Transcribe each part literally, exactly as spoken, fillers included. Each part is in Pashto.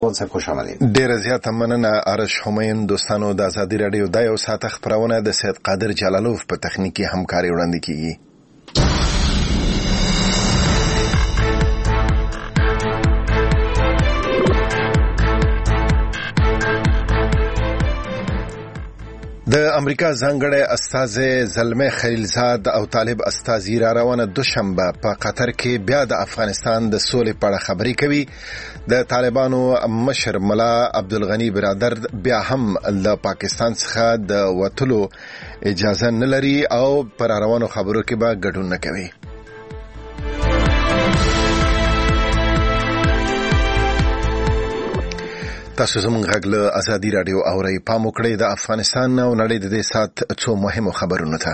ډیره زیاته مننه ارش همایون. دوستانو د ازادي راډیو د یو ساعت خبرونه د سید قادر جلالوف په تخنیکی همکاري وړاندې کیږي. د امریکا ځانګړی استازی زلمه خلیلزاد او طالب استازي را روانه دوشنبه په قطر کې بیا د افغانستان د سولې په اړه خبرې کوي. د طالبانو مشر ملا عبدالغنی برادر بیا هم د پاکستان څخه د وتلو اجازه نه لري او پر روانو خبرو کې به ګډون نه کوي. تاسو زموږ غږ له ازادي راډیو اورئ. پام وکړئ د افغانستان او نړۍ د دې سات څو مهمو خبرونو ته.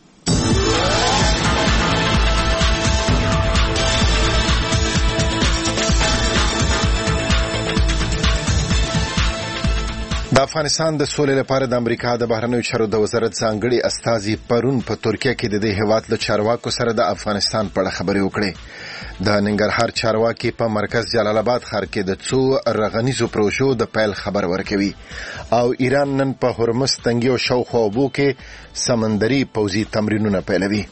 د افغانستان د سولې لپاره د امریکا د بهرنیو چارو د وزارت ځانګړي استازي پرون په ترکیه کې د دې هیواد له چارواکو سره د افغانستان په اړه خبرې وکړې. د ننګرهار چارواکي په مرکز جلال آباد ښار کې د څو رغنیزو پروژو د پیل خبر ورکوي او ایران نن په هرمز تنګي او شاوخوا اوبو کې سمندري پوځي تمرینونه پیلوي.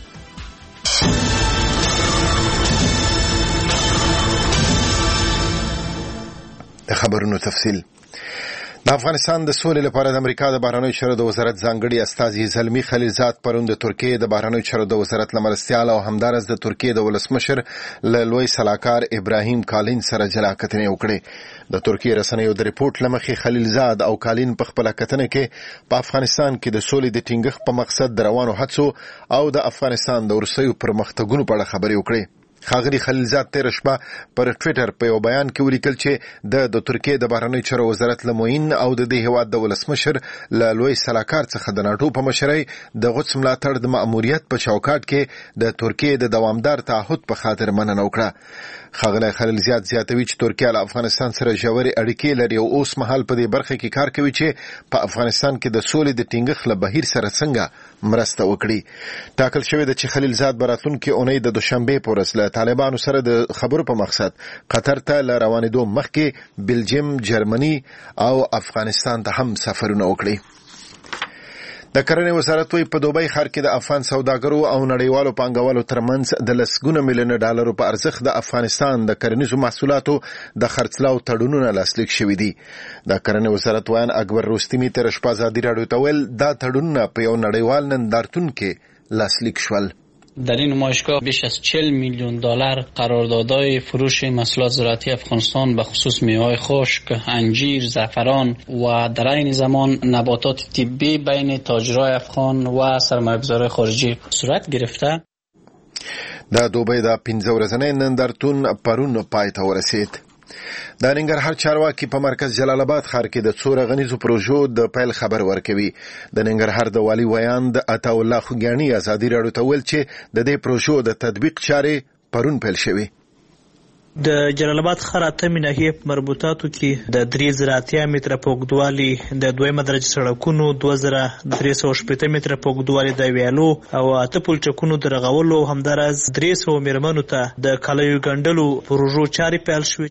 د خبرونو تفصیل. د افغانستان د سولې لپاره د امریکا د بهرنیو چارو د وزارت ځانګړي استازي زلمی خلیلزاد پرون د ترکیې د بهرنیو چارو د وزارت له مرستیال او همدارس د ترکیې د ولسمشر له لوی سلاکار ابراهیم کالین سره جلا کتنې وکړې. د ترکیې رسنیو د ریپورت له مخې خلیلزاد او کالین په خپله کتنه کې په افغانستان کې د سولې د ټینګښت په مقصد د روانو هڅو او د افغانستان د وروستیو پرمختګونو په اړه خبرې وکړې. ښاغلي خلیلزاد تېره شپه پر ټویټر په یو بیان کې ولیکل چې د د ترکیې د بهرنیو چارو وزارت له معین او د دې هیواد د ولسمشر له لوی سلاکار څخه د ناټو په مشرۍ د غوڅ ملاتړ د مأموریت په چوکاټ کې د ترکیې د دوامدار تعهد په خاطر مننه وکړه. ښاغلی خلیلزاد زیاتوي چې ترکیه له افغانستان سره ژورې اړیکې لري او اوس مهال په دې برخه کې کار کوي چې په افغانستان کې د سولې د ټینګښت له بهیر سره څنګه مرسته وکړي. ټاکل شوې ده چې خلیلزاد به راتلونکې اونۍ د دوشنبې په ورځ له طالبانو سره د خبرو په مقصد قطر ته له روانېدو مخکې بلجیم، جرمني او افغانستان ته هم سفرونه وکړي. د کرنې وزارت وایي په دوبۍ ښار کې د افغان سوداګرو او نړیوالو پانګوالو ترمنځ د لسګونه میلیونه ډالرو په ارزښت د افغانستان د کرنیزو محصولاتو د خرڅلاو تړونونه لاسلیک شوي دي. د کرنې وزارت ویان اکبر رستمی تېره شپه ازادي راډیو ته ویل دا تړونونه په یو نړیوال نندارتون کې لاسلیک شول. در این نمایشگاه بیش از چهل میلیون دلار قراردادهای فروش محصولات زراعتی افغانستان به خصوص میوه‌های خشک، انجیر، زعفران و در این زمان نباتات طبی بین تاجرای افغان و سرمایه‌گذاران خارجی صورت گرفته. د دوبۍ د پنځه ورځنۍ نندارتون پرون پای ته ورسید. د ننګرهار چارواکي په مرکز جلال آباد ښار کې د څو رغنیزو پروژو د پیل خبر ورکوي. د ننګرهار د والي ویاند عطاالله خوګیاڼي ازادي راډیو ته ویل چې د دې پروژو د تطبیق چارې پرون پیل شوي. د جلال آباد ښار اتمې ناحیې په مربوطاتو کې د درې زره اتیا متره په اوږدوالي د دویمه درجه سړکونو، دوه زره درې سوه شپېته متره په اوږدوالي د ویالو او اته پلچکونو د رغولو او همداراز درې سوه میرمنو ته د کالیو ګنډلو پروژو چارې پیل شوې.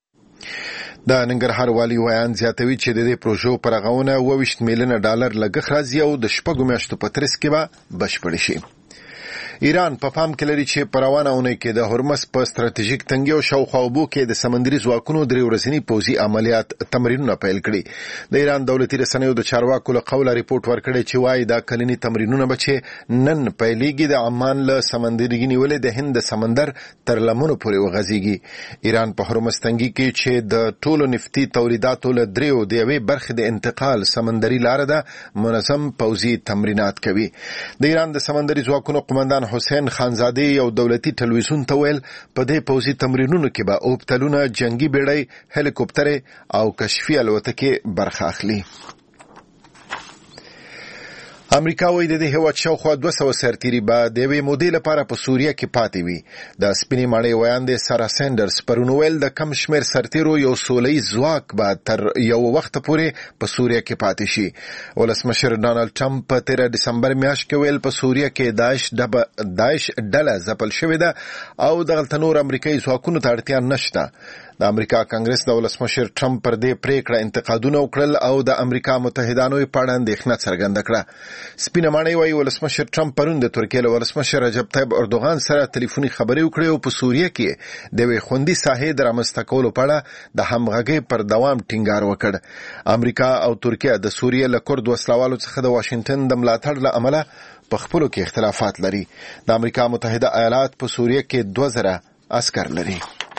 د ننګرهار والي ویان زیاتوي چې د دې پروژو پر رغونه اوه ویشت میلیونه ډالر لګښت راځي او د شپږو میاشتو په ترڅ کې به بشپړ شي. ایران په پام کې لري چې په روانه اونۍ کې د هرمز په ستراتیژیک تنګي او شاوخوا اوبو کې د سمندري ځواکونو درې ورځني پوځي عملیات تمرینونه پیل کړي. د ایران دولتي رسنیو د چارواکو له قوله ریپورت ورکړی چې وایي دا کلني تمرینونه به چې نن پیلېږي د عمان له سمندري نیولې د هند د سمندر تر لمنو پورې وغځېږي. ایران په هرمز تنګي کې چې د ټولو نفتي تولیداتو له دریو د یوې برخې د انتقال سمندري لاره ده منظم پوځي تمرینات کوي. د ایران د سمندري ځواکونو قومندان حسین خانزادې یو دولتي ټلویزیون ته ویل په دې پوځي تمرینونو کې به اوبتلونه، جنگي بیړۍ، هلیکوپټرې او کشفي الوتکې برخه اخلي. امریکا وایي د دې هیواد شاوخوا دوه سوه سرتیري به د یوې مودې لپاره په سوریه کې پاتې وي. د سپینې ماڼۍ ویاندې سارا سینډرز پرون ویل د کم شمېر سرتیرو یو سولیز ځواک به تر یو وخته پورې په سوریه کې پاتې شي. ولسمشر ډانلډ ټرمپ په تېره ډسمبر میاشت کې ویل په سوریه کې داعش داعش ډله ځپل شوې ده او دغلته نور امریکایي ځواکونو ته اړتیا نشته. د امریکا کانګرس د ولسمشر ټرمپ پر دې پریکړه انتقادونه وکړل او د امریکا متحدانو په اړه اندېښنه څرګنده کړه. سپینه ماڼۍ وايي ولسمشر ټرمپ پرون د ترکیې له ولسمشر رجب طیب اردوغان سره ټلیفوني خبرې وکړې او په سوریه کې د یوې خوندي ساحې د رامنځته کولو په اړه د همغږۍ پر دوام ټینګار وکړ. امریکا او ترکیه د سوریې له کورد وسلوالو څخه د واشنگټن د ملاتړ له امله په خپلو کې اختلافات لري. د امریکا متحده ایالات په سوریه کې دوه زره عسكر لري.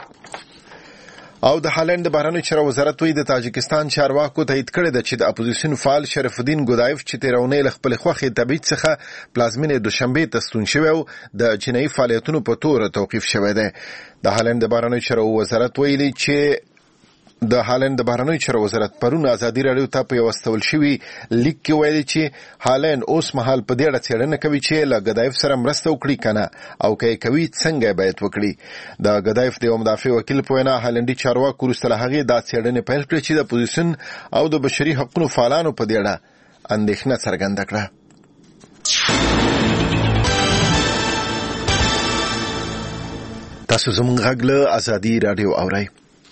او د هالند د بهرنیو چارو وزارت وی د تاجکستان چارواکو تایید کړی دی چې د اپوزیسیون فعال شرف الدین ګودایف چې تیرونی له خپل خوخي تبعید څخه پلازمینې دوشنبه ته ستون شوی او د جنایي فعالیتونو په تور توقیف شوی دی. د هالند د بهرنیو چارو وزارت ویلي چې د هالند د بهرنیو چارو وزارت پرون ازادي راډیو ته په واستول شوی لیک کې ویلي چې هالند اوس مهال په دې اړه څېړنه کوي چې له ګدایف سره مرسته وکړي کنه او کوي کوي څنګه باید وکړي. د ګدایف د مدافع وکیل په وینا هالندي چارواکو وروسته هغه د څېړنې پیل کړې چې د اپوزیسیون او د بشري حقوقو فعالانو په دې اړه اندېښنه څرګنده کړه. تاسو زموږ غږ له ازادي راډیو اورئ.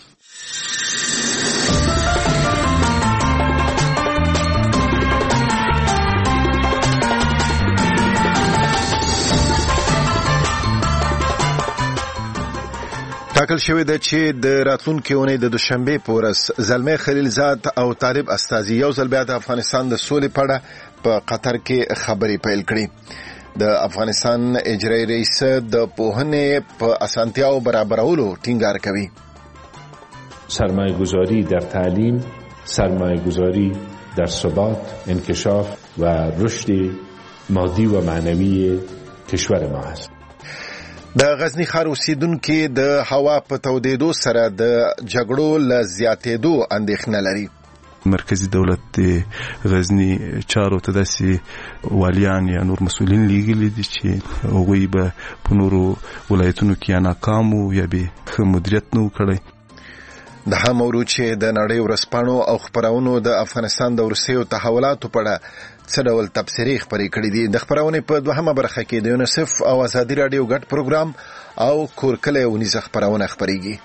ټاکل شوی دی چې د راتلونکي اونۍ د دوشنبه په ورځ زلمي خلیلزاد او طالب استازي یو ځل بیا د افغانستان د سولې په اړه په قطر کې خبرې پیل کړې. د افغانستان اجرایي رئیس د پوهنې په اسانتیاو برابرولو ټینګار کوي. سرمایه گذاری در تعلیم، سرمایه گذاری در ثبات، انکشاف و رشد مادی و معنوی کشور ما است. د غزنی ښار اوسیدونکو د هوا په تودېدو سره د جګړو له زیاتېدو اندېښنه لري. مرکزی دولت د غزنی چارو ته داسې والیان یا نور مسؤلین لیږلي دي چې هغوی به په نورو ولایتونو کې یا ناکام وو یا به ښه مدیریت نه و کړی. د هم ورو چې د نړۍ ورځپاڼو او خبرونو د افغانستان د وروستیو تحولاتو په اړه څه ډول تبصرې خپرې کړې دي. د خبرونې په دوهمه برخه کې د یونیسف او ازادي راډیو ګډ پروګرام او کورکله ونیزه خبرونه خپرېږي.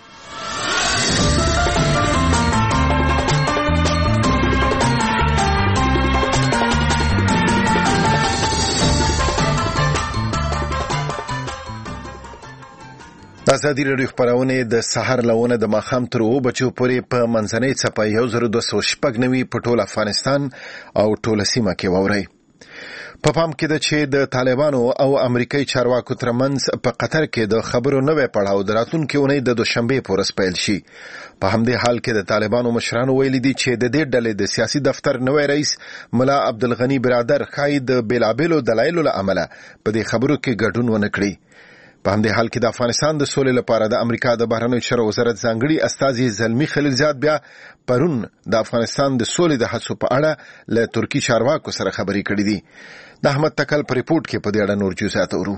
ازادي راډیو خبرونه د سحر لونه د ماخام تر او بچو پورې په منځنۍ څپه یو زر دوه سوه شپږ نوي په ټول افغانستان او ټول سیمه کې ووري. په پام کې ده چې د طالبانو او امریکایي چارواکو ترمنځ په قطر کې د خبرو نوې پړاو د راتلونکي اونۍ د دوشنبه په ورځ پیل شي. په همدې حال کې د طالبانو مشرانو ویلي دي چې د دې ډلې د سیاسي دفتر نوې رئیس ملا عبدالغنی برادر خای د بیلابیلو دلایلو له امله په دې خبرو کې ګډون ونه کړي. په همدې حال کې د افغانستان د سولې لپاره د امریکا د بهرنیو چارو وزارت ځانګړي استازي زلمي خلیلزاد بیا پرون د افغانستان د سولې د هڅو په اړه له ترکی چارواکو سره خبرې کړې دي. د احمد تکل په ریپورت کې په دې اړه نور جزئیات اورو.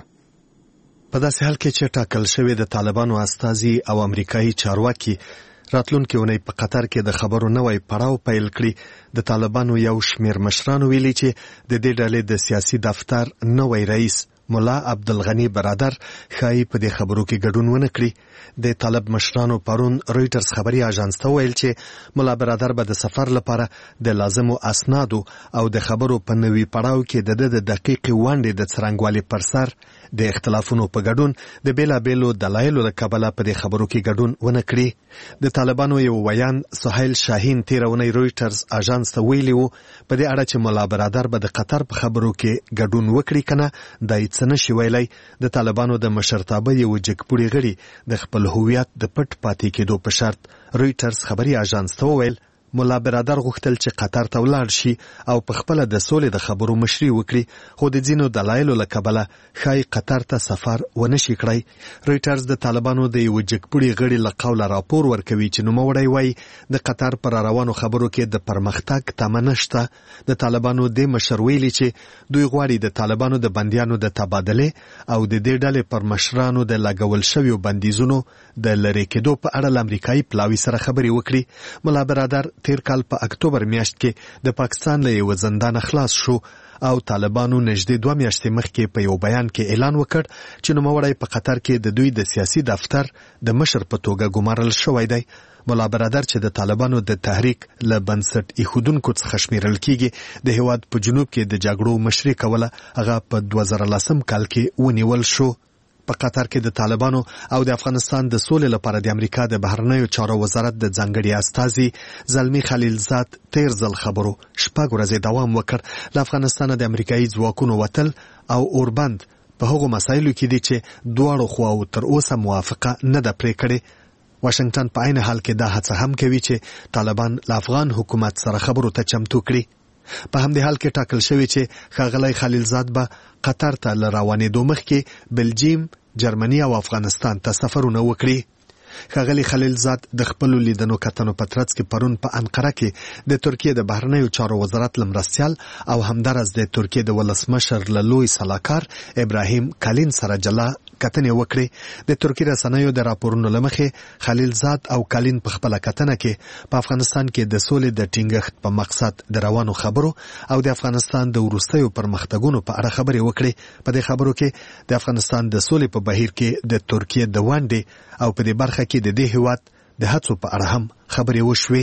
په داسې حال کې چې ټاکل شوی د طالبانو استازي او امریکایي چارواکي راتلونکي اونۍ په قطر کې د خبرو نوې پړاو پیل کړي، د طالبانو یو شمیر مشرانو ویلي چې د دې ډلې د سیاسي دفتر نوې رئیس ملا عبدالغنی برادر خای په دې خبرو کې ګډون ونه کړي. د طالب مشرانو پرون رويټرز خبري اژانس ته ویل چې ملا برادر به د سفر لپاره د لازمو اسنادو او د خبرو په نوي پړاو کې د د دقیق وانډې د څرنګوالي پر سر د اختلافونو په ګډون د بیلابیلو دلایلو له کبله په دې خبرو کې ګډون ونه کړي. د طالبانو یو ویان سهیل شاهین تیرونی رويټرز اژانس ته ویلی وو په دې اړه چې ملا برادر به د قطر په خبرو کې ګډون وکړي کنه دای څه نشي ویلای. د طالبانو د مشرتابه یو جګپوړي غړي د خپل هویت د پټ پاتې کېدو په شرط رويټرز خبري اژانس ته وویل ملا برادر غوښتل چې قطر ته ولاړ شي او په خپل د سولې د خبرو مشري وکړي، خو د ځینو دلایلو له کبله ښایي قطر ته سفر ونه شي کړی. رويټرز د طالبانو د یو جګپوړي غړي له قوله راپور ورکوي چې نوموړی وایي د قطر پر روانو خبرو کې د پرمختګ تمه نشته. د طالبانو د مشر ویلي چې دوی غواړي د طالبانو د بندیانو د تبادله او د دې ډلې پر مشرانو د لګول شویو بندیزونو د لری کېدو په اړه امریکایي پلاوی سره خبرې وکړي. ملا برادر تیر کال په اکتوبر میاشت کې د پاکستان له یو زندان خلاص شو او طالبانو نږدې دوه میاشتې مخکې په یو بیان کې اعلان وکړ چې نوموړی په قطر کې د دوی د سیاسي دفتر د مشر په توګه ګمارل شوی دی. ملا برادر چې د طالبانو د تحریک له بنسټ ایښودونکو څخه شمیرل کیږي د هیواد په جنوب کې د جګړو مشري کوله، هغه په دوه زره لسم کال کې ونیول شو. په قطر کې د طالبانو او د افغانستان د سولې لپاره د امریکا د بهرنیو چارو وزارت د ځانګړي استازي زلمی خلیلزاد تیر ځل خبرو شپږ ورځې دوام وکړ. له افغانستانه د امریکایي ځواکونو وتل او اوربند په هغو مسایلو کې دي چې دواړو خواو تر اوسه موافقه نه ده پرې کړې. واشنگټن په عین حال کې دا هڅه هم کوي چې طالبان له افغان حکومت سره خبرو ته چمتو کړي. په همدې حال کې ټاکل شوی چې ښاغلی خلیلزاد به قطر ته له روانېدو مخکې بلجیم، جرمني او افغانستان ته سفرونه وکړي. ښاغلی خلیلزاد د خپلو لیدنو کتنو په ترڅ کې پرون په انقره کې د ترکیې د بهرنیو چارو وزارت له مرستیال او همداراز د ترکیې د ولسمشر له لوی سلاکار ابراهیم کالین سره جلا کتنې وکړې. د ترکیې رسنیو د راپورونو له مخې خلیلزاد او کالین په خپله کتنه کې په افغانستان کې د سولې د ټینګښت په مقصد د روانو خبرو او د افغانستان د وروستیو پرمختګونو په اړه خبرې وکړې. په دې خبرو کې د افغانستان د سولې په بهیر کې د ترکیې د ونډې او په دې برخه کې د دې هیواد د هڅو په اړه هم خبرې وشوې.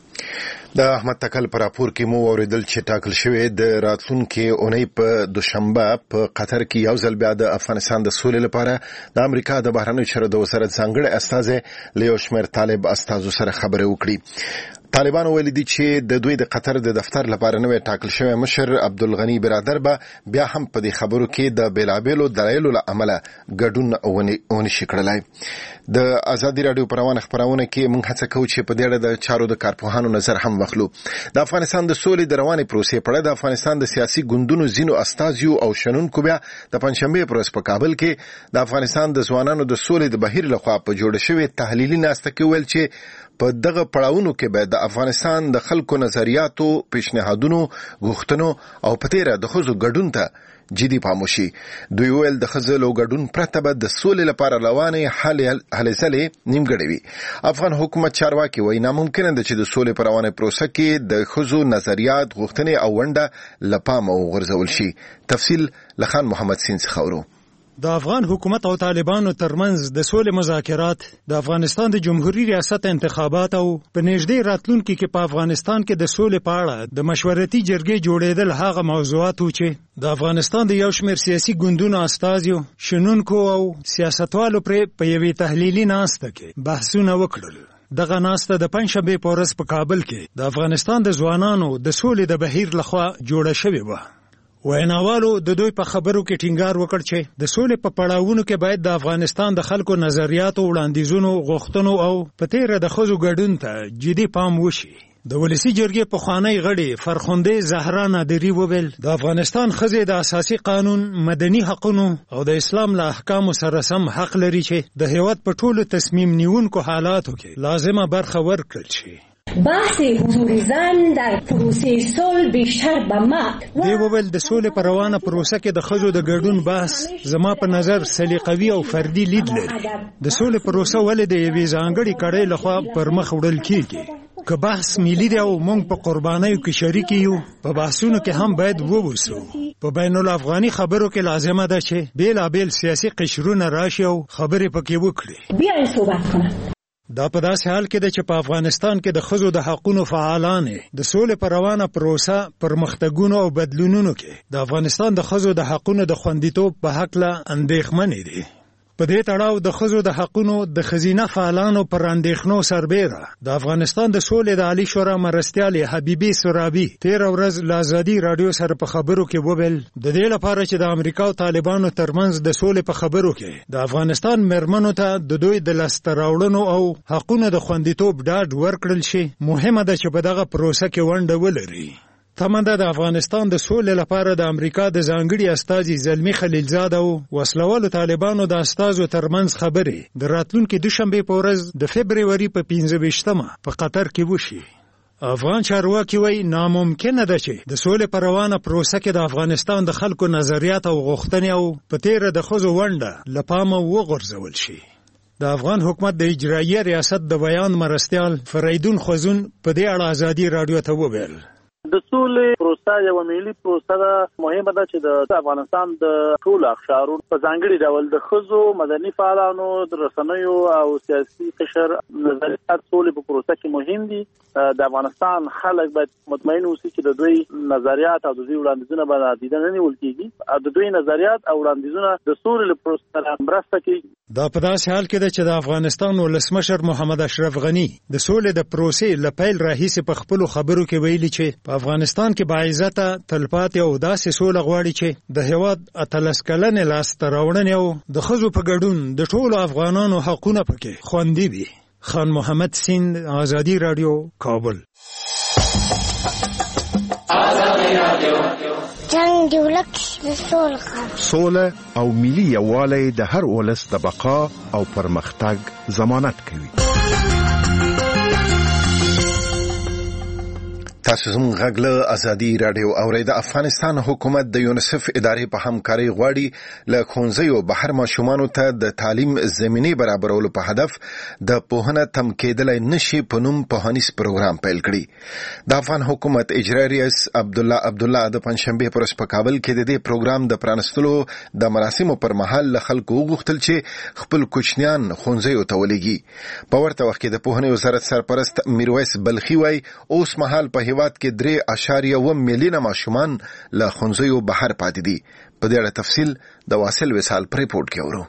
د احمد تکل پر راپور کې مو اوریدل چې ټاکل شوی د راتلونکي اونۍ په دوشنبه په قطر کې یو ځل بیا د افغانستان د سولې لپاره د امریکا د بهرنیو چارو د وزارت ځانګړي استازی له یو شمېر طالب استازو سره خبرې وکړي. طالبان ویلي دي چې د دوی د قطر د دفتر لپاره نوې ټاکل شوی مشر عبدالغنی برادر به بیا هم په دې خبرو کې د بیلابیلو دلایلو له امله ګډون ونه شي کړلی. د ازادي راډیو په روانه خپرونه کې موږ هڅه کوو چې په دې اړه د چارو د کارپوهانو نظر هم واخلو. د افغانستان د سولې د روانې پروسې په اړه د افغانستان د سیاسي ګوندونو ځینو استازیو او شنونکو بیا د پنځشنبې په ورځ په کابل کې د افغانستان د ځوانانو د سولې د بهیر لخوا په جوړه شوې تحلیلي ناسته کې ویل چې په دغه پړاوونو کې به د افغانستان د خلکو نظریاتو، پیشنهادونو، غوښتنو او په تیره د ښځو ګډون ته جدي پام وشي. دوی ویل د ښځو له ګډون پرته به د سولې لپاره روانې هلې ځلې نیمګړې وي. افغان حکومت چارواکي وایي ناممکنه ده چې د سولې په روانه پروسه کې د ښځو نظریات، غوښتنې او ونډه له پامه وغورځول شي. تفصیل له خان محمد سین څخه اورو. د افغان حکومت او طالبانو ترمنځ د سولې مذاکرات، د افغانستان د جمهوریت ریاست انتخابات او په نږدې راتلونکي کې په افغانستان کې د سولې په اړه د مشورتي جرګې جوړېدل هغه موضوعات وو چې د افغانستان د یو شمېر سیاسي ګوندونو استازیو، شنونکو او سیاستوالو پرې په یوې تحلیلي ناسته کې بحثونه وکړل. دغه ناسته د پنځشنبې په ورځ په کابل کې د افغانستان د ځوانانو د سولې د بهیر لخوا جوړه شوې وه. ویناوالو د دوی په خبرو کې ټینګار وکړ چې د سولې په پړاوونو کې باید د افغانستان د خلکو نظریاتو، وړاندیزونو، غوښتنو او په تیره د ښځو ګډون ته جدي پام وشي. د ولسی جرګې پخوانی غړي فرخنده زهرا نادری وویل د افغانستان ښځې د اساسي قانون، مدني حقوقو او د اسلام له احکامو سره سم حق لري چې د هیواد په ټولو تصمیم نیونکو حالاتو کې لازمه برخه ورکړل شي. بحث حضور زن در پروسه صلح بیشتر به مد دی وویل د سولې په روانه پروسه کې د ښځو د ګډون بحث زما په نظر سلیقوي او فردي لید لري. د سولې پروسه ولې د یوې ځانګړې کړۍ لخوا پر مخ وړل کیږي؟ که بحث ملي دی او موږ په قربانیو کې شریک یو، په بحثونو کې هم باید ووسو. په بین الافغاني خبرو کې لازمه ده چې بیلابیل سیاسي قشرونه راشي او خبرې پکې وکړي. بیاین صحبت کنه. دا په داسې حال کې ده چې په افغانستان کې د ښځو د حقونو فعالان د سولې په روانه پروسه، پرمختګونو او بدلونونو کې د افغانستان د ښځو د حقونو د خوندیتوب په هکله اندېښمنې دي. په دې تړاو د ښځو د حقونو د ښځینه فعالانو پر اندېښنو سربیره د افغانستان د سولې د عالی شورا مرستیال حبیبي سرابي تېره ورځ له ازادي راډیو سره په خبرو کې وویل د دې لپاره چې د امریکا او طالبانو ترمنځ د سولې په خبرو کې د افغانستان مېرمنو ته د دوی د لاسته راوړنو او حقونو د خوندیتوب ډاډ ورکړل شي، مهمه ده چې په دغه پروسه کې ونډه ولري. تمنده د افغانستان د سولې لپاره د امریکا د ځانګړي استازي زلمی خلیلزاد او وسلوالو طالبانو د استازو ترمنځ خبرې د راتلونکي دوشنبې په ورځ د فبروري په پنځه ویشتمه په قطر کې وشي. افغان چارواکي وایي ناممکنه ده چې د سولې په روانه پروسه کې د افغانستان د خلکو نظریات او غوښتنې او په تیره د ښځو ونډه له پامه وغورځول شي. د افغان حکومت د اجرایي ریاست د بیان مرستیال فریدون خوزون په دې اړه ازادي رادیو ته وویل. د سولې پروسه یو ملي پروسه ده. مهمه ده چې د افغانستان د ټولو اقشارونو په ځانګړي ډول د ښځو، مدني فعالانو، د رسنیو او سیاسي قشر نظریات سولې په پروسه کې مهم دي. د افغانستان خلک باید مطمئن اوسي چې د دوی نظریات او د دوی وړاندیزونه به نادیده نه نیول کېږي او د دوی نظریات او وړاندیزونه د سولې له پروسې سره مرسته کوي. دا په داسې حال کې ده چې د افغانستان ولسمشر محمد اشرف غني د سولې د پروسې له پیل راهیسې په خپلو خبرو کې ویلي چې په افغانستان کې باعزته تلپاتې او داسې سوله غواړي چې د هېواد اتلس کلنې لاسته راوړنې او د ښځو په ګډون د ټولو افغانانو حقونه پکې خوندي وي. خان محمد سیند، آزادی رادیو، کابل. جنگ دی ولک د سول خبر سوله او ملي یووالی د هر ولس د بقا او پرمختګ ضمانت کوي. تاسو زموږ غږ له ازادي رادیو اورئ. د افغانستان حکومت د یونیسف ادارې په همکارۍ غواړي له ښوونځیو بهر ماشومانو ته د تعلیم زمینې برابرولو په هدف د پوهنه تم کېدلی نشي په نوم پوهنیز پروګرام پیل کړي. د افغان حکومت اجرایي رئیس عبدالله عبدالله د پنجشنبې پر ورځ په کابل کې د دې پروګرام د پرانستلو د مراسمو پر مهال له خلکو وغوښتل چې خپل کوچنیان ښوونځیو ته ولېږي. په ورته وخت کې د پوهنې وزارت سرپرست میرویس بلخي وایي اوس مهال په هیواد کې درې اعشاریه اوه میلیونه ماشومان له ښوونځیو بهر پاتې دي. په دې اړه تفصیل د واصل وصال په ریپورت کې اورو.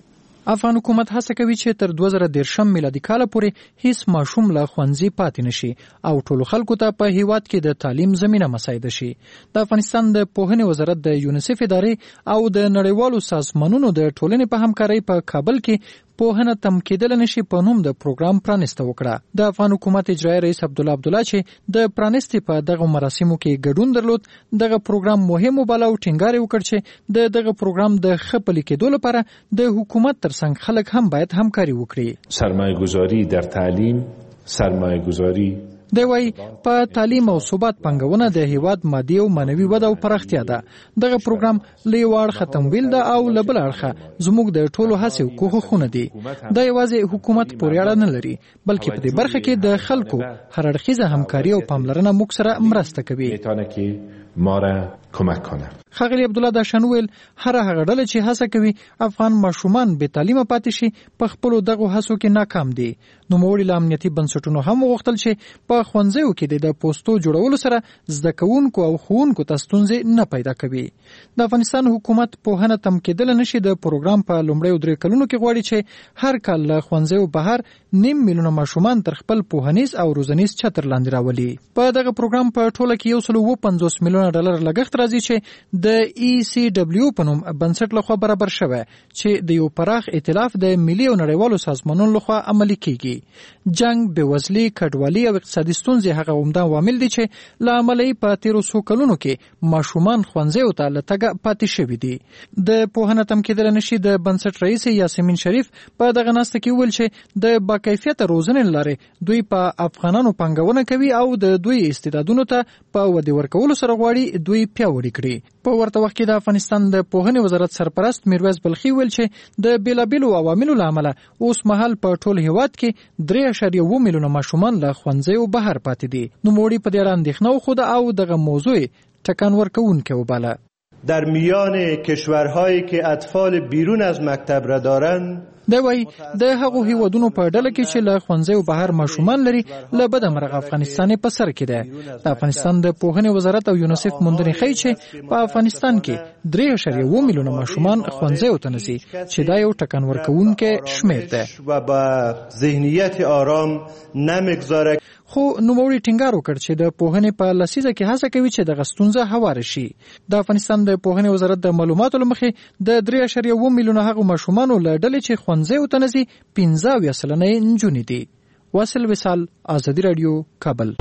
افغان حکومت هڅه کوي چې تر دوه زره دېرشم میلادي کال پورې هیڅ ماشوم له ښوونځي پاتې نشي او ټولو خلکو ته په هیواد کې د تعلیم زمینه مساعده شي. د افغانستان د پوهنې وزارت د یونیسف ادارې او د نړیوالو سازمانونو د ټولنې په همکارۍ په کابل کې پوهنه تم کېدل نشي په نوم د پروګرام پرانسته وکړه. د افغان حکومت اجرایي رئیس عبدالله عبدالله چې د پرانستې په دغه مراسمو کې ګډون درلود، دغه پروګرام مهم وباله او ټینګار وکړ چې د دغه پروګرام د ښه پلي کېدو لپاره د حکومت ترڅنګ خلک هم باید همکاري وکړي. سرمایه گذاری در تعلیم، سرمایه گذاری دی وایي په تعلیم او ثبات پانګونه د هیواد مادي او معنوي وده او پراختیا ده. دغه پروګرام له یو اړخه تمویل ده او له بل اړخه زموږ د ټولو هڅې او کوښښونه دي. دا یوازې حکومت پورې اړه نه لري بلکې په دې برخه کې د خلکو هر اړخیزه همکاري او پاملرنه موږ سره مرسته کوي. ما را کمک کنه. ښاغلي عبدالله داشان ویل هر هغه ډله چې هڅه کوي افغان ماشومان بې تعلیمه پاتې شي په خپلو دغو هڅو کې ناکام دي. نوموړي له امنیتي بنسټونو هم وغوښتل چې په ښوونځیو کې د پوستو جوړولو سره زده کوونکو او ښوونکو ته ستونزې نه پیدا کوي. د افغانستان حکومت پوهنه تم کېدل نشي د پروګرام په لومړیو درې کلونو کې غواړي چې هر کال له ښوونځیو بهر نیم میلیونه ماشومان تر خپل پوهنیز او روزنیز چتر لاندې راولي. په دغه پروګرام په ټوله کې یو سل اووه پنځوس میلیونه ډالر لګښت راځي چې د ای سی ډبلیو په نوم بنسټ لخوا برابر شوی چې د یو پراخ ائتلاف د ملي او نړیوالو سازمانونو لخوا عملي کیږي. جنگ، بېوزلي، کډوالي او اقتصادي ستونزې هغه عمده عوامل دي چې له امله یې په تېرو څو کلونو کې ماشومان ښوونځیو ته له تګه پاتې شوي دي. د پوهنه تم کېدل نشي د بنسټ رئیس یاسمین شریف په دغه ناسته کې وویل چې د باکیفیته روزنې له لارې دوی په افغانانو پانګونه کوي او د دوی استعدادونو ته په ودې ورکولو سره غواړي دوی پیاوړي کړي. په ورته وخت کې د افغانستان د پوهنې وزارت سرپرست میرویس بلخي ویل چې د بیلابیلو عواملو له امله اوس مهال په ټول هیواد کې درې اعشاریه اووه میلیونه ماشومان له ښوونځیو بهر پاتې دي. نوموړي په دې اړه اندېښنه وښوده او دغه موضوع ټکان ورکوونکی وباله. در میان کشورهایی که اطفال بیرون از مکتب را دارند دی وایي د هغو هیوادونو په ډله کې چې له ښوونځیو بهر ماشومان لري له بده مرغه افغانستان په سر کې دی. د افغانستان د پوهنې وزارت او یونیسف موندنې ښیي چې په افغانستان کې درې اعشاریه اووه میلیونه ماشومان ښوونځیو ته نه ځي چې دا یو ټکان ورکوونکی شمېر دی. و با ذهنیت آرام نمیگذاره. خو نوموړي ټینګار وکړ چې د پوهنې په لسیزه کې هڅه کوي چې دغه ستونزه هواره شي. د افغانستان د پوهنې وزارت د معلوماتو له مخې د درې اعشاریه اووه میلیونه هغو ماشومانو له ډلې چې ښوونځیو ته نه ځي پنځه اویا سلنه یې نجونې دي. واصل وصال، آزادي رادیو، کابل.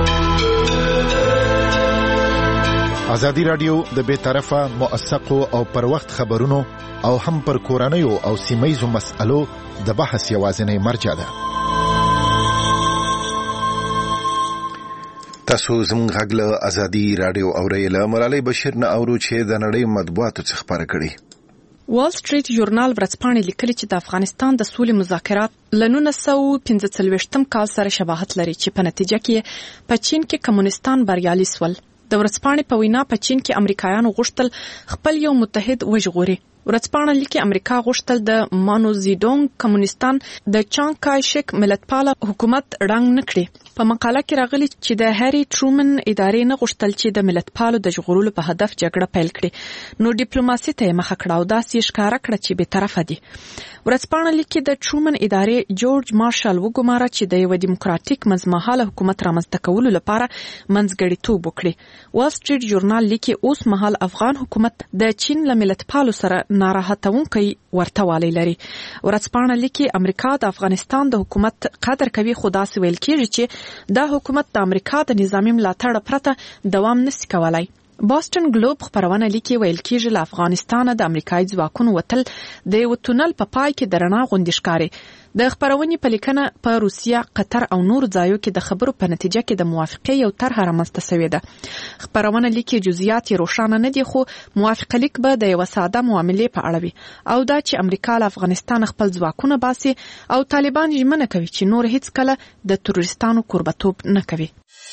آزادي رادیو د بې طرفه، موثقو او پر وخت خبرونو او هم پر کورنیو او سیمه‌یزو مسألو د بحث یوازینی مرجع ده. تاسو زموږ غږ له آزادي رادیو اورئ. له ملالۍ بشیر نه اورو چې د نړۍ مطبوعاتو څخه خپاره کړي. وال سټریټ ژورنال ورځپاڼې لیکلي چې د افغانستان د سولې مذاکرات له نولس سوه پنځه څلوېښتم کال سره شباهت لري چې په نتیجه کې په چین کې کمونستان بریالي سول. د ورځپاڼې په وینا په چین کې امریکایانو غوښتل خپل یو متحد وژغوري. ورځپاڼه لیکي امریکا غوښتل د مانو زیډونګ کمونستان د چانګ کای شک ملتپاله حکومت رنګ نه کړي. په مقاله کې راغلي چې د هری ټرومن ادارې نه غوښتل چې د ملتپالو د ژغورلو په هدف جګړه پیل کړي، نو ډیپلوماسي ته مخه کړه او داسې ښکاره کړه چې به طرفه دي. ورځپاڼه لیکي د ټرومن ادارې جورج مارشال وګماره چې د یو دیموکراتیک منځمهاله حکومت رامنځته کولو لپاره منځګړیتوب وکړي. وال سټریټ ژورنال لیکي اوس مهال افغان حکومت د چین له ملتپالو سره ناراحتونکي ورته والی لري. ورځپاڼه لیکي امریکا د افغانستان د حکومت قدر کوي، خو داسې ویل کېږي چې دا حکومت د امریکا د نظامي ملاتړ پرته دوام نشي کولای. بوسټن ګلوب خبرونه لیکي ویل کېږي له افغانستانه د امریکایي ځواکونو وتل د یو تونل په پای کې د رڼا غوندې ښکاري. د خبرونې په لیکنه په روسیه، قطر او نور ځایو کې د خبرو په نتیجه کې د موافقې یو طرح رامنځته شوې ده. خبرونه لیکي جزئیات یې روښانه نه دي، خو موافقه لیک به د یو ساده معاملې په اړه وي، او دا چې امریکا له افغانستان خپل ځواکونه باسي او طالبان ژمنه کوي چې نور هیڅ کله د تروریستانو کوربتوب نه کوي.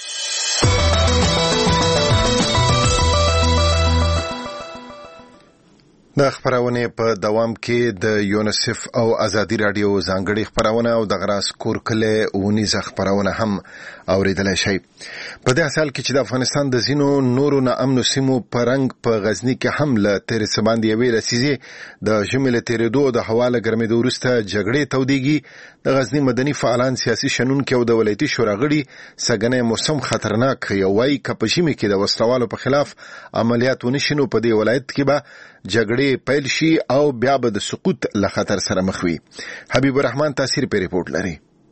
د خبرونه په دوام کې د یونیسف او ازادي رادیو ځانګړي خبرونه او د غراس کورکله ونیزه خبرونه هم اوریدل شي. په دې حال کې چې د افغانستان د زینو نورو نه امن سیمو پرنګ په غزنی کې هم له تیر سباندې ویل سيزي د جمله تیرېدو د حواله ګرمېدو وروسته جګړې تودېږي. د غزنی مدني فعالان، سیاسي شنونکو او د ولایتي شوراغړي سګنې موسم خطرناک یو وای کپشيمي کې د وسلوالو په خلاف عملیات ونشینو په دې ولایت کې به جګړې پیل شي او بیا به د سقوط له خطر سره مخ وي. حبیب الرحمن تاثیر په ریپورت لري.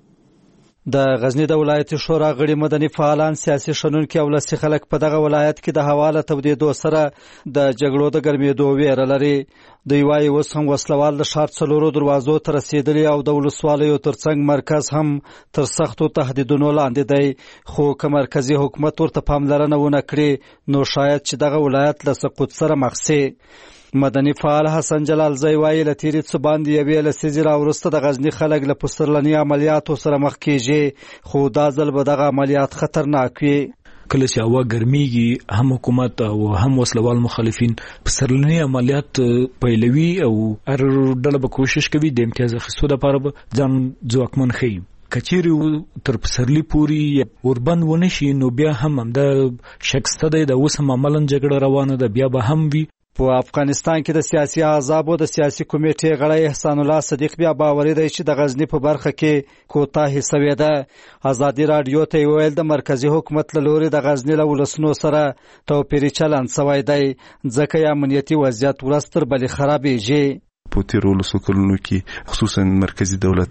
د غزنی د ولایت شورا غړي مدني فعالان، سیاسي شنونکو او لسی خلک په دغه ولایت کې د حواله تودېدو سره د جګړو د ګرمېدو ویره لري. دوی وايي اوس هم وسلوال د ښار څلورو دروازو ته رسېدلي او د ولسوالیو ترڅنګ مرکز هم تر سختو تهدیدونو لاندې دی، خو که مرکزي حکومت ورته پاملرنه ونه کړي نو شاید چې دغه ولایت له سقوط سره مخ شي. مدني فعال حسن جلال زئی وايي له تیرې څه باندې یوې لسیزې راوروسته د غزنی خلک له پسرلني عملیاتو سره مخ کېږي، خو دا ځل به دغه عملیات خطرناک وي. کله چې هوا ګرميږي هم حکومت او هم وسلوال مخالفین پسرلني عملیات پیلوي او هر ډله به کوشش کوي د امتیاز اخیستو لپاره به ځان ځواکمن ښیي. کچېرې تر پسرلی پوری اوربند ونشي نو بیا هم د شکسته دی د اوس هم عملاً جګړه روانه ده، بیا به هم وي. په افغانستان کې د سیاسي احزابو د سیاسي کمیټې غړی احسان الله صدیق بیا باوري دی چې د غزنی په برخه کې کوتاهي سوې ده. ازادي رادیو ته ویل د مرکزی حکومت له لوري د غزنی له ولسونو سره توپیري چلند سوی دی، ځکه یې امنیتي وضعیت ورځ تر بلې خرابېږي. په تیرو لسو کلونو کې خصوصا مرکزی دولت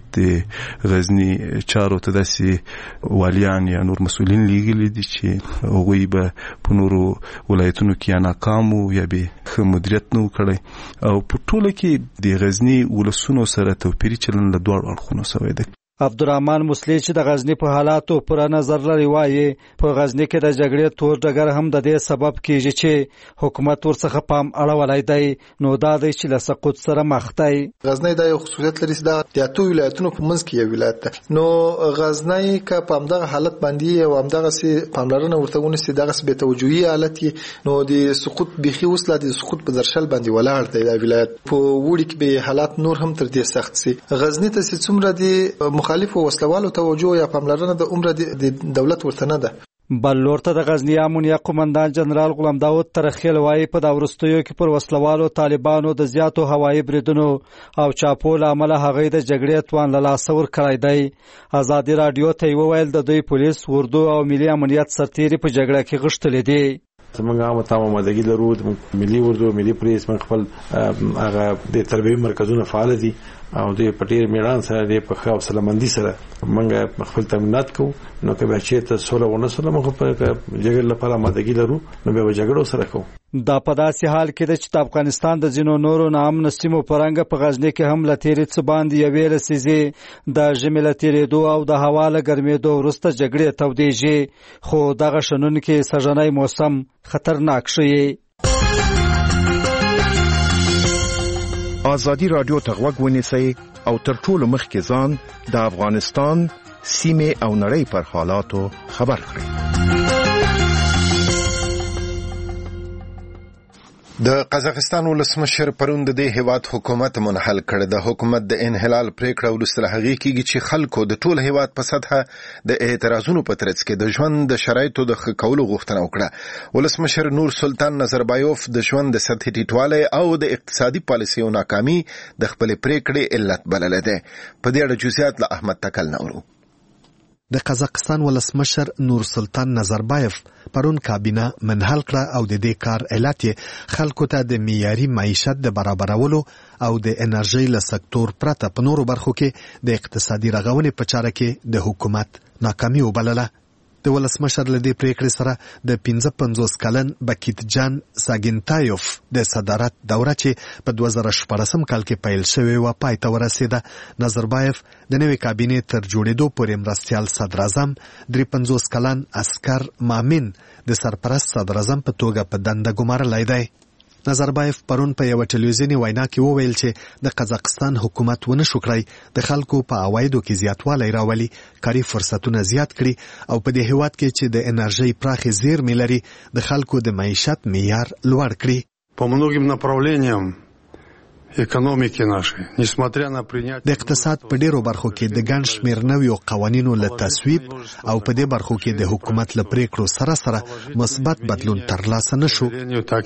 د غزنی چارو ته داسې والیان یا نور مسؤلین لیږلي دي چې هغوی به په نورو ولایتونو کې یا ناکام وو یا به ښه مدیریت نه و کړی، او په ټوله کې د غزنی ولسونو سره توپیري چلند له دواړو اړخونو سوی دی. عبدالرحمن مسلی چې د غزنی په حالاتو پر نظر لري وايي په غزنی کې د جګړې تور ډګر هم د دې سبب کیږي چې حکومت ورڅخه پام اړولای دی، نو دا دی چې له سقوط سره مخ دی. غزنی د یو خصوصیت لري چې د اتو ولایتونو په منځ کې یو ولایت ده، نو غزنی که په همدغه حالت باندې او همدغه سي پاملرنه ورته ونیسي، دغه سي بتوجهي حالت نو د سقوط بيخي وسله د سقوط په درشل باندې ولاړ دی. د ولایت په وړي کې به حالات نور هم تر دې سخت سي. غزنی ته چې څومره دي مخالف وسلوالو توجه یا پاملرنه د عمر د دولت ورته نه ده. بل لور ته د غزنی امنیه قومندان جنرال غلام داود ترخیل وايي په دا ورستیو کې پر وسلوالو طالبانو د زیاتو هوایي بریدونو او چاپو لامل هغه د جګړې توان له لاس ور کړی دی. ازادي رادیو ته ویل د دوی پولیس، اردو او ملي امنیت سرتیري په جګړه کې غښتلې دي. څنګه هم تاسو مدګي لرو ملي اردو ملي پولیس من خپل هغه د تربیوي مرکزونه فعال دي او د پټیر میدان سره د په خاص سلامندي سره موږ خپل تمرینات کوو. نو که به چې ته سوله ونه سره موږ په جګړه لپاره مدګي لرو نو به جګړه سره کوو. دا په داسې حال کې چې د افغانستان د ځینو نورو نامنو سیمو پرنګ په غزنی کې هم لتیرې څه باندې یوې لسیزې د ژمي لتیرېدو او د هوا له ګرمېدو وروسته جګړې تودېږي، خو دغه شنونکي سږنی موسم خطرناک شي. ازادي رادیو ته غوږ ونیسئ او تر ټولو مخکې ځان د افغانستان سیمه او نړۍ پر حالاتو خبر کړئ. د قزاقستان ولسمشر پرون د دې هیواد حکومت منحل کړ. د حکومت د انحلال پریکړه وروسته له هغې کېږي چې خلکو د ټول هیواد په سطحه د اعتراضونو په ترڅ کې د ژوند د شرایطو د ښه کولو غوښتنه وکړه. ولسمشر نور سلطان نظربایوف د ژوند د سطحي ټیټوالی او د اقتصادي پالیسیو ناکامي د خپلې پریکړې علت بللی دی. په دې اړه جزئیات له احمد تکل نه اورو. د قزاقستان ولسمشر نور سلطان نظربایف پرون کابینه منحل کړه او د دې کار علت یې خلکو ته د معیاري معیشت د برابرولو او د انرژۍ له سکتور پرته په نورو برخو کې د اقتصادي رغونې په چاره کې د حکومت ناکامي وبلله. د ولسمشر له دې پریکړې سره د پنځه پنځوس کلن بکیت جان ساګینتایوف د صدارت دوره چې په دوه زره شپاړسم کال کې پیل شوې وه پای ته ورسېده. نظربایف د نوې کابینې تر جوړېدو پورې مرستیال صدراعظم درې پنځوس کلن اسکر مامین د سرپرست صدراعظم په توګه په دنده ګمارلی دی. نظربایف پرون په یو ټلویزیوني وینا کې وویل چې د قزاقستان حکومت ونه شو کړی د خلکو په عوایدو کې زیاتوالی راولي، کاري فرصتونه زیات کړي او په دې هیواد کې چې د انرژۍ پراخې زیرمې لري د خلکو د معیشت معیار لوړ کړي. په многим направлениям экономики нашей, несмотря на принятие د اقتصاد په ډیرو برخو کې د ګڼ شمېر نویو قوانینو له تصویب او په دې برخو کې د حکومت له پریکړو سره سره مثبت بدلون ترلاسه نه شو.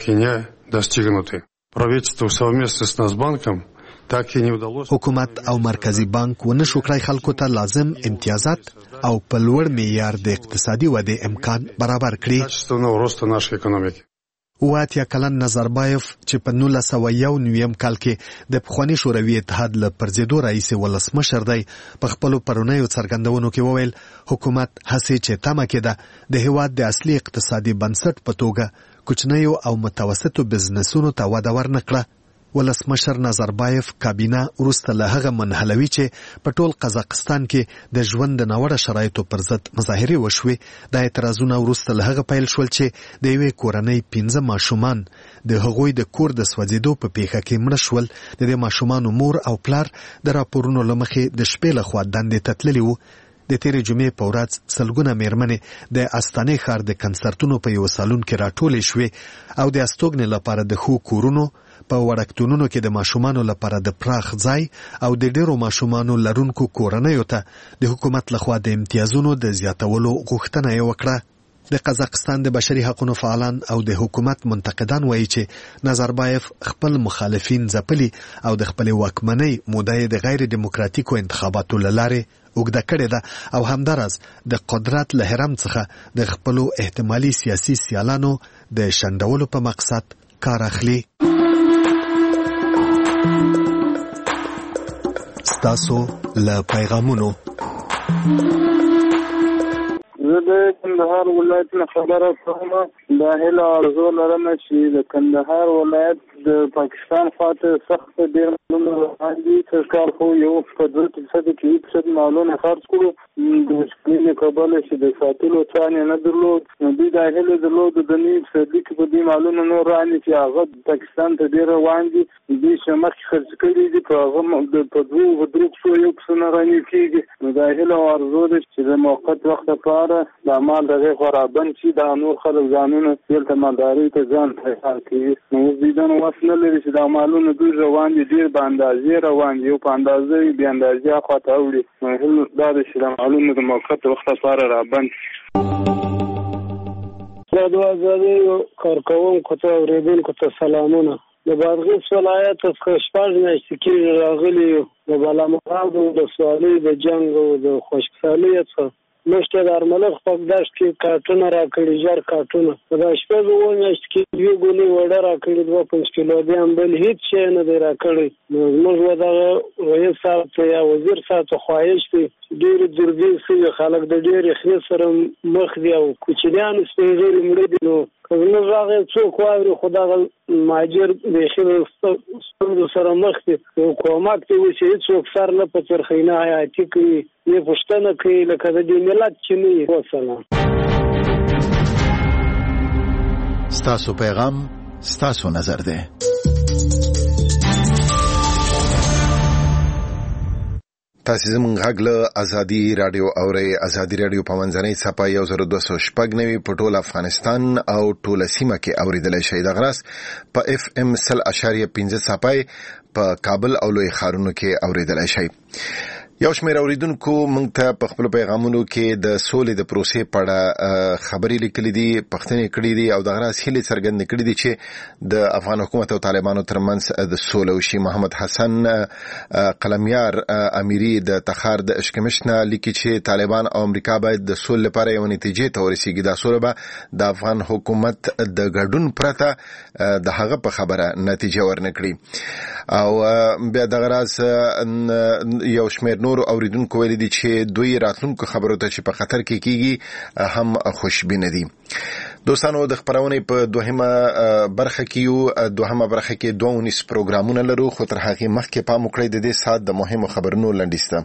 достигнуты. Правительство совместно с Нацбанком так и не удалось. حکومت او مرکزی بانک ونه شو کړی خلکو ته لازم امتیازات او په لوړ معیار د اقتصادي ودې امکان برابر کړي. کچستونو روست našej ekonomike. اوه اتیا کلن نظربایف چې په نولس سوه یو نویم کال کې د پخواني شوروي اتحاد له پرځېدو رئیس ولسمشر دی په خپلو پرونیو څرګندونو کې وویل حکومت هڅې چې تمه کېده د هیواد د اصلي اقتصادي بنسټ په توګه کوچنیو او متوسطو بزنسونو ته وده ورنکړه. ولسمشر نظربایف کابینه وروسته له هغه منحلوي چې په ټول قزاقستان کې د ژوند د ناوړه شرایطو پر ضد مظاهرې وشوې. د اعتراضونه وروسته له هغه پیل شول چې د یوې کورنۍ پنځه ماشومان د هغوی د کور د سوځېدو په پیښه کې مړه شول. د دې ماشومانو مور او پلار د راپورونو له مخې د شپې لخوا دندې ته تللي وو. د تیرې جمعې په ورځ سلګونه میرمنې د استانې ښار د کنسرتونو په یو سالون کې راټولې شوې او د استوګنې لپاره د ښو کورونو په وړکتونونو کې د ماشومانو لپاره د پراخ ځای او د ډیرو ماشومانو لرونکو کورنیو ته د حکومت لخوا د امتیازونو د زیاتولو غوښتنه یې وکړه. د قزاقستان د بشري حقوقو فعالان او د حکومت منتقدان وایي چې نظربایف خپل مخالفین ځپلي او د خپل واکمنۍ موده د غیر دیموکراتیکو انتخاباتو له لارې اوږده کړې ده او همداراز د قدرت له هرم څخه د خپلو احتمالي سیاسي سیالانو د شنډولو په مقصد کار اخلي. ستاسو له پیغامونو زه د کندهار ولایت نه خبره کوم. دا هیله ارزو لرم چې د کندهار ولایت د پاکستان خواته سخت ډیر معلومه باندې سرکار خو یو په دوه فیصد کې فیصد معلومه خرج کړو د مشکلې کبل چې د ساتلو څانې نه درلود. نو دوی دا هیله درلود د نیم فیصد کې په دې معلومه نور راني چې هغه پاکستان ته ډیر وړاندې دوی شمخ خرج کړي دي په هغه د په دوه درو څو یو څه راني کېږي. نو دا هیله ارزو ده چې د موقت وخت لپاره د عمل دغه خرابن چې د نور خلک ځانونه دلته مالداري ته ځان تیار کړي. نو دوی دا نو وس نه لري چې د عملونو دوی روان دي ډیر په اندازې روان دي او په اندازې بیا اندازې خواته وړي. نو هیله دا ده چې د عملونو د موقت وخت لپاره رابند دا د ازادۍ کارکوونکو ته اورېدونکو ته سلامونه. د بادغیس ولایت څخه شپږ میاشتې کېږي راغلي یو د بالامراد ولسوالۍ د جنګ او د خوشحالۍ څخه مشته د ارملخ په دشت کې کارټونه راکړي ژر کارټونه په دا شپږ اووه میاشتې کې یو ګولۍ وړه راکړي دوه پنځه کیلوګرام بل هېڅ شی نه دی راکړی. نو زموږ به دغه رئیس صاحب ته یا وزیر صاحب ته خواهش دی ډېرې جرګې سوي خلک د ډېرې خرې سره مخ دي او کوچنیانو سپین ږیري مړه دي. نو که زموږ هغه څوک واوري خو دغه مهاجر بیخي ستونزو سره مخ دي نو کومک دی چې هېڅوک سر نه په څرخینه حیاتي کوي یې پوښتنه کوي لکه د دې ملت چې نه وي. وسلام. ستاسو پیغام ستاسو نظر دی. تاسو زموږ غږ له ازادي رادیو اورئ. ازادي رادیو په منځنۍ څپه یو زر دوه سوه شپږ نوي په ټول افغانستان او ټوله سیمه کې اوریدلی شئ. دغه راز په اف ام سل اشاریه پنځه څپه په کابل او لوی ښارونو کې اوریدلی شئ. یو شمېر اوریدونکو موږ ته په خپلو پیغامونو کې د سولې د پروسې په اړه خبرې لیکلي دي، پوښتنې کړي دي او دغه راز هیلې څرګندې کړي دي چې د افغان حکومت او طالبانو ترمنځ د سوله وشي. محمد حسن قلمیار امیری د تخار د اشکمش نه لیکي چې طالبان او امریکا باید د سولې لپاره یو نتیجې ته ورسیږي. دا سوله به د افغان حکومت د ګډون پرته د هغه په خبره نتیجه ورنکړي. او بیا دغه راز یو شمېر نور اوریدونکو ویلي دي چې دوی راتلونکو خبرو ته چې په خطر کې کیږي هم خوشبینه دي. دوستانو د خبرونې په دوهمه برخه کې یو دوهمه برخه کې دوه ونیس پروګرامونه لرو، خو تر هغه مخکې پام وکړئ د دې ساعت د مهمو خبرونو لنډیسته.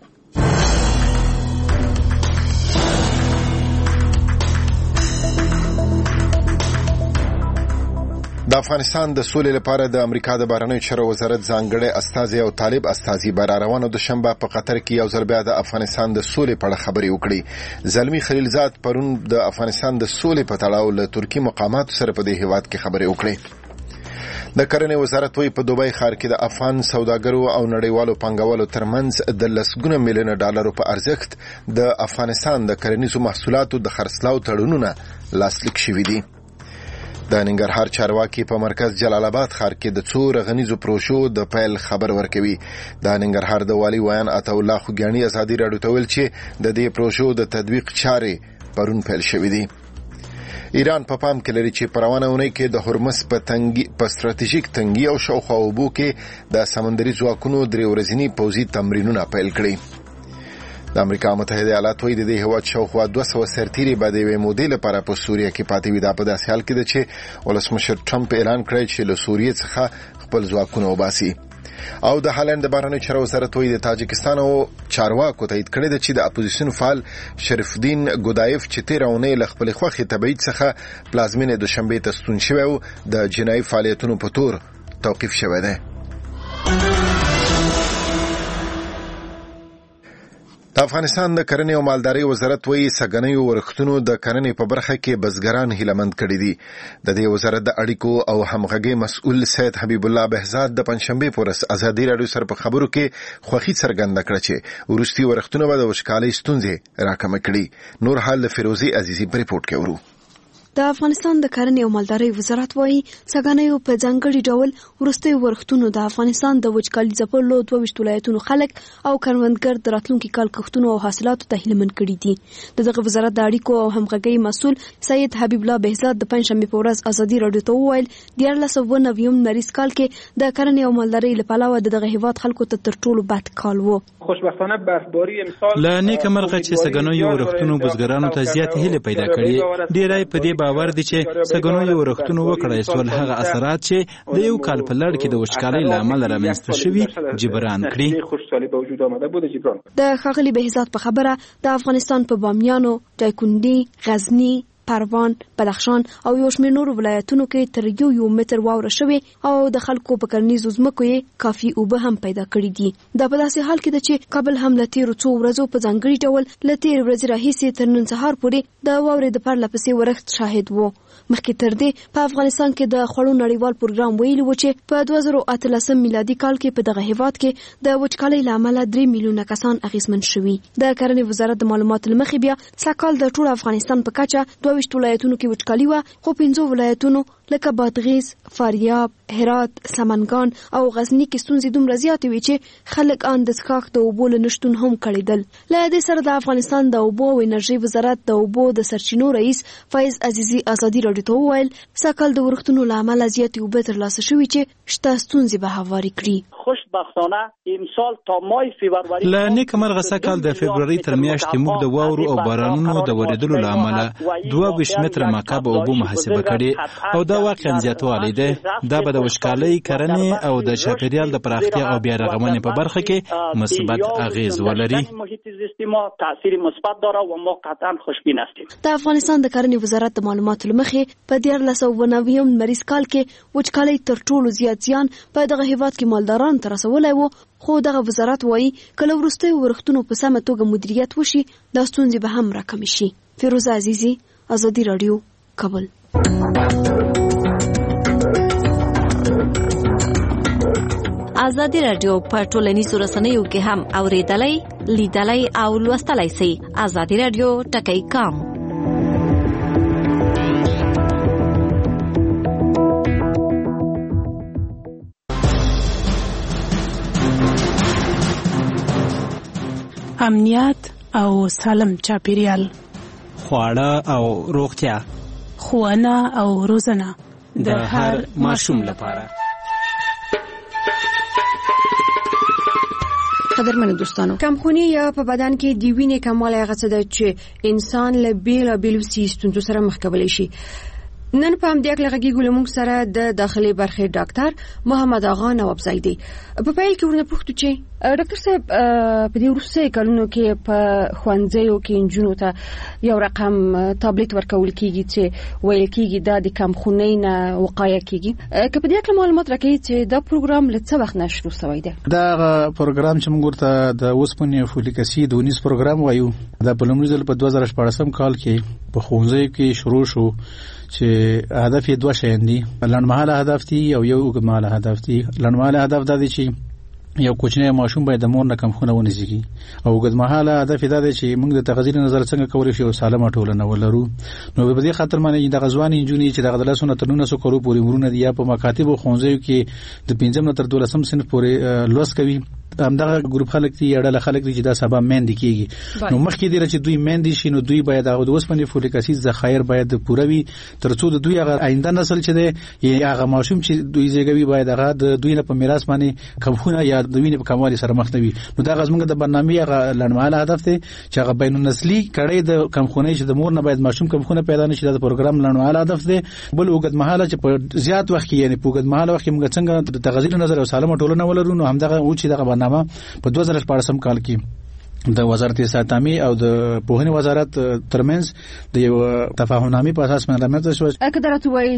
د افغانستان د سولې لپاره د امریکا د بهرنیو چارو وزارت ځانګړی استازی او طالب استازی به راروانه دوشنبه په قطر کې یو ځل بیا د افغانستان د سولې په اړه خبرې وکړي. زلمی خلیلزاد پرون د افغانستان د سولې په تړاو له ترکي مقاماتو سره په دې هیواد کې خبرې وکړي. د کرنې وزارت وایي په دوبۍ ښار کې د افغان سوداګرو او نړیوالو پانګوالو ترمنځ د لسګونه میلیونه ډالرو په ارزښت د افغانستان د کرنیزو محصولاتو د خرڅلاو تړونونه لاسلیک شوي دي. د ننګرهار چارواکي په مرکز جلال آباد ښار کې د څو رغنیزو پروژو د پیل خبر ورکوي. د ننګرهار د والي ویان عطا الله خوګیاني ازادي راډیو ته ویل چې د دې پروژو د تطبیق چارې پرون پیل شوې دي. ایران په پام کې لري چې په روانه اونۍ کې د هرمز په تنګي په ستراتیژیک تنګي او شاوخوا اوبو کې د سمندري ځواکونو درې ورځني پوځي تمرینونه پیل کړي. د امریکا متحده ایالات وایي د دې هیواد شاوخوا دوه سوه سرتیري به د یوې مودې لپاره په سوریه کې پاتې وي. دا په داسې حال کې ده چې ولسمشر ټرمپ اعلان کړی چې له سوریې څخه خپل ځواکونه وباسي. او د هالند د بهرنیو چارو وزارت وایي د تاجکستان او چارواکو تایید کړی ده چې د اپوزیسیون فعال شریف الدین ګودایف چې تېره اونۍ له خپلې خوښې تبعید څخه پلازمینې دوشنبې ته ستون شوی و د جنایي فعالیتونو په تور توقیف شوی دی. د افغانستان د کرنې او مالدارۍ وزارت وایي سږنیو ورښتونو د کرنې په برخه کې بزګران هیلهمند کړي دي. د دې وزارت د اړیکو او همغږۍ مسؤل سید حبیب الله بهزاد د پنځشنبې په ورځ ازادي راډیو سره په خبرو کې خوښي څرګنده کړه چې وروستي ورښتونه به د وچکالۍ ستونزې راکمه کړي. نور حال د فیروزي عزیزي په ریپورت کې ورو. د افغانستان د کرنې او مالدارۍ وزارت وایي سږنیو په ځانګړي ډول وروستیو ورښتونو د افغانستان د وچکالي ځپلو دوه ویشت ولایتونو خلک او کروندګر د راتلونکي کال کښتونو او حاصلاتو ته هیلهمند کړي دي. د دغه وزارت د اړیکو او همغږۍ مسؤل سید حبیب الله بهزاد د پنځشنبې په ورځ ازادي راډیو ته وویل دیارلس سوه نویم نریز کال کې د کرنې او مالدارۍ له پلوه د دغه هیواد خلکو ته تر ټولو بد کال و. خوشبختانه برفباری امسال له نیکه مرغه چې سږنیو ورښتونو بزګرانو ته زیات هیله پیدا کړي. ډیری په دې باور دي چې سږنیو ورښتونو وکړای سول هغه اثرات چې د یو کال په لړ کې د وچکالۍ له امله رامنځته شوي جبران کړي. د ښاغلي بهزاد په خبره د افغانستان په بامیانو، دایکنډي، غزني، پروان، بدخشان او یو شمېر نورو ولایتونو کې تر یو یو متر واوره شوې او د خلکو په کرنیزو ځمکو یې کافي اوبه هم پیدا کړي دي. دا په داسې حال کې ده چې کابل هم له تېرو څو ورځو په ځانګړي ډول له تېرې ورځې راهیسې تر نن سهار پورې د واورې د پرله پسې ورښت شاهد و. مخکې تر دې په افغانستان کې د خوړو نړیوال پروګرام ویلي و چې په دوه زره اتلسم میلادي کال کې په دغه هیواد کې د وچکالۍ له امله درې میلیونه کسان اغېزمن شوي. د کرنې وزارت د معلوماتو له مخې بیا سږکال د ټول افغانستان په کچه دوه ویشت ولایتونو کې وچکالي وه، خو پنځو ولایتونو لکه بادغیس، فاریاب، هرات، سمنګان او غزني کې ستونزې دومره زیاتې وې چې خلک ان د څښاک د اوبو له نشتون هم کړېدل. له دې سره د افغانستان د اوبو او انرژۍ وزارت د اوبو د سرچینو رئیس فیض عزیزي ازادي راډیو ته وویل سږکال د ورښتونو له امله زیاتې اوبه ترلاسه شوي چې شته ستونزې به هوارې کړي. خوشبختانه امسال تا مای فبرवरी له نیکه مرغه سږکال د فبرवरी تر میاشتې موږ د واورو او بارانونو د ورېدلو له امله دوه ویشت متره مکعب اوبه محاسبه کړې او دا واقعا زیاتوالی دی دا به د وچکالۍ کرنې او د چاپیریال د پراختیا او بیا رغونې په برخه کې مثبت اغیز ولري. تاثیر مثبت داره و ما قطعا خوشبین هستیم. د افغانستان د کرنې وزارت د معلوماتو لمخې په دیارلس سوه نوي مریض کال کې وچکالۍ تر ټولو زیات زیان په دغه هیواد کې مالدارانو ته رسولی و، خو دغه وزارت وایي کله وروستیو ورښتونو په سمه توګه مدیریت وشي دا ستونزې به هم راکمې شي. فیروزه عزیزي، ازادي راډیو، کابل. ازادي راډیو په ټولنیزو رسنیو کې هم اوریدلای، لیدلای او لوستلای شئ. ازادي راډیو ټکی کام. امنیت او سالم چاپیریال، خواړه او روغتیا، ښوونه او روزنه د هر ماشوم لپاره. قدرمنو دوستانو، کمخونی یا په بدن کې د وینې کموالی هغه څه ده چې انسان له بیلابیلو ستونزو سره مخ کولی شي. نن په همدې اړه غږیږو له موږ سره د داخلي برخې ډاکټر محمد آغا نوابزی دی. په پیل کې ورنه پوښتنه چې ډاکټر صاحب په دې وروستیو کلونو کې په ښوونځیو کې نجونو ته یو رقم تابلیت ورکول کیږي چې ویل کیږي دا د کمخونۍ نه وقایه کیږي. که په دې اړه معلومات راکړئ چې دا پروګرام له څه وخت نه شروع شوی دی؟ دا پروګرام چې موږ ورته د اوسپنې فولیک اسید ونیز پروګرام وایو، دا په لومړي ځل په دوه زره شپاړسم کال کې په ښوونځیو کې شروع شو چې هدف یې دوه شیان دي، لنډمهاله هدف دي او یو اوږدمهاله هدف دي. لنډمهاله هدف دا دی چې یو کوچنی ماشوم باید د مور نه کمخونه ونیسي، او اوږدمهاله هدف دا دی چې موږ د تغذیې نظر څنګه کولی شو سالمه ټولنه ولرو. نو په دې خاطر باندې د غزوان انجونی چې د غدلاسو نه تر نولسو کالو پورې مرونه دي یا په مکاتبو ښوونځیو کې د پنځم نه تر دولسم صنف پورې لوست کوي، همدغه ګروپ خلک دي یا ډله خلک دي چې دا سبا مېندې کیږي. نو مخکې دی چې دوی مېندې شي نو دوی باید هغه د اوسپنې فولیک اسید ذخایر باید پوره وي ترڅو د دوی هغه آینده نسل چې دی یا هغه ماشوم چې دوی زیږوي باید هغه د دوی نه په میراث باندې کمخونه یا د وینې په کموالي سره مخ نه وي. نو دا غزمنګ د برنامه هغه لنډمهاله هدف دی چې هغه بین النسلي کړي د کمخونې چې د مور نه باید ماشوم کمخونه پیدا نشي. دا د پروګرام لنډمهاله هدف دی. بل اوږدمهاله چې په زیات وخت کې یعنی په اوږدمهاله وخت کې موږ څنګه د تغذیې نظر او سالمه ټولنه ولرو، نو همدغه او چې دغه برنامه په دوه زره شپاړسم کال کې د وزارت صحتامي او د پوهنې وزارت ترمنځ د یو تفاهمنامې په اساس باندې رامنځته شو. اګه درته وایي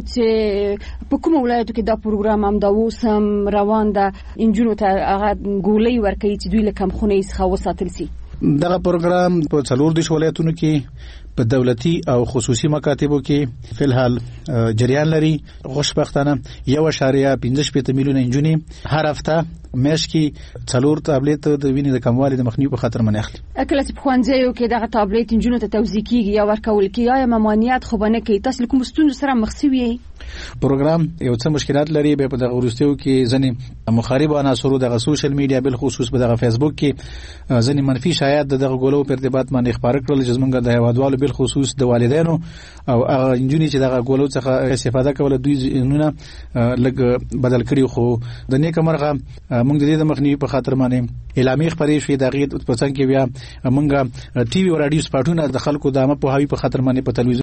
چې په کوم ولایتو کې دا پروګرام هم دا اوس هم روان ده، انجونو ته هغه ګولۍ ورکوي چې دوی له کمخونۍ څخه وساتل شي. دغه پروګرام په څلور دیرش ولایتونو کې په دولتي او خصوصي مکاتبو کې فلحال جریان لري. خوشبختانه یو اشاریه پنځه شپېته میلیونه انجونې هر هفته میاشت کې څلور تابلیت د وینې د کموالي د مخنیوي په خاطر باندې اخلي. کله چې په ښوونځیو کې دغه تابلیت انجونو ته توزیع کیږي یا ورکول کیږي، آیا ممانعت خو به نه کوي؟ تاسو کوم ستونزو سره مخ شوي؟ پروګرام یو څه مشکلات لري. به په دغه وروستیو کې ځنې مخالف عناصرو دغه سوشل میډیا بل خصوص په دغه فیسبوک کې ځنې منفي شایعات دغه ګولو په ارتباط باندې خبره کړل چې زمونږ د هیوادوالو بل خصوص د والدینو او هغه انجونې چې دغه ګولو څخه استفاده کوله دوی نونه لګ بدل کړي. خو د نیک مرغه موږ د دې د مخنیوي په خاطر باندې اعلامیه خبرې شوې دغه په څنګه کې بیا موږ ټي وي او رادیو سپاټونه د خلکو د عامه پوهاوی په خاطر باندې په تلویزیون